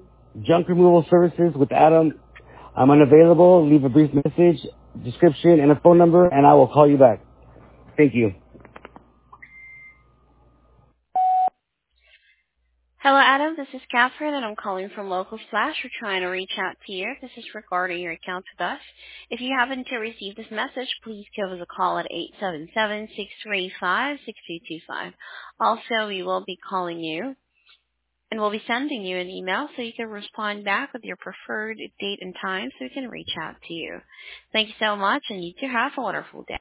Junk removal services with Adam. I'm unavailable. Leave a brief message, description, and a phone number, and I will call you back. Thank you. Hello, Adam. This is Catherine, and I'm calling from Local Slash. We're trying to reach out to you. This is regarding your account with us. If you happen to receive this message, please give us a call at 877-635-6225. Also, we will be calling you, and we'll be sending you an email so you can respond back with your preferred date and time so we can reach out to you. Thank you so much, and you too have a wonderful day.